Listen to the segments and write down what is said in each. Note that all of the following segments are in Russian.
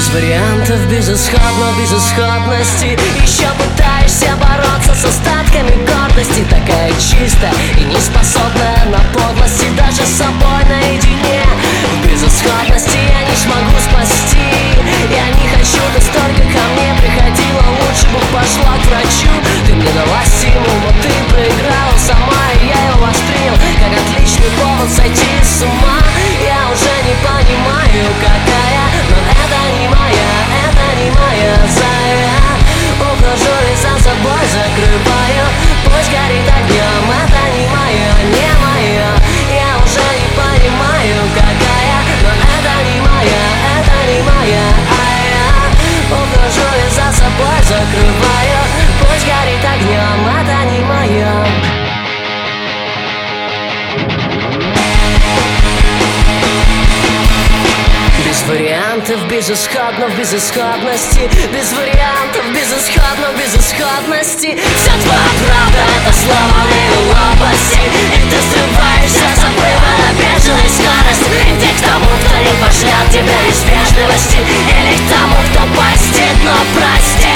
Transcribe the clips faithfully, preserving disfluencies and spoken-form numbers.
Без вариантов, безысходно, безысходности. Еще пытаешься бороться с остатками гордости. Такая чистая и не способная на подлости, даже с собой наедине. В безысходности я не смогу спасти. Я не хочу, ты столько ко мне приходила. Лучше бы пошла к врачу. Ты мне дала стимул, но ты проиграла сама, и я его воспринял как отличный повод сойти с ума. Я уже не понимаю, какая, но это не моя, это не моя зая. Ухожу и за собой закрываю. Пусть горит огнем, это не моя, не моя. Я уже не понимаю, какая, но это не моя, это не моя. А я ухожу и за собой закрываю. Пусть горит огнем, это не моя. Без вариантов, безысходно в безысходности. Без вариантов, безысходно в безысходности. Вся твоя правда — это сломанные лопасти. И ты срываешься с обрыва на бешеной скорости. Иди к тому, кто не пошлет тебя из вежливости, или к тому, кто постит, но прости.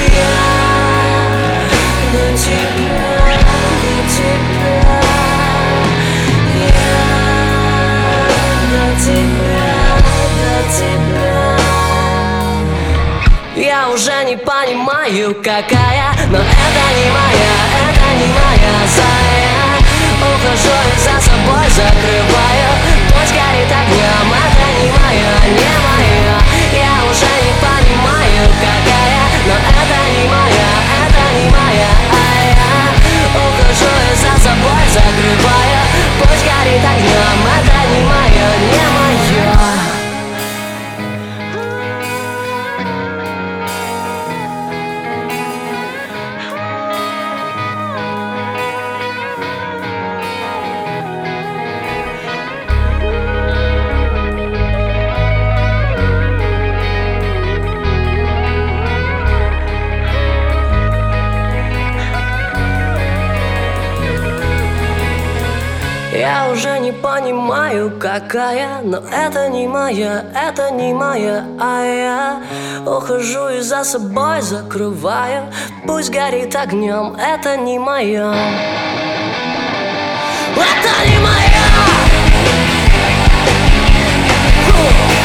Я до тебя, до тебя. Я до тебя. Я уже не понимаю, какая, но это не моя, это не моя зая. Ухожу и за собой закрываю. Пусть горит огнем, это не моя, не моя. Я уже не понимаю, какая, но это не моя, это не моя. А я ухожу и за собой закрываю. Пусть горит огнем, это не моя, не моя. Я уже не понимаю, какая, но это не моя, это не моя. А я ухожу и за собой закрываю. Пусть горит огнем, это не моя. Это не моя.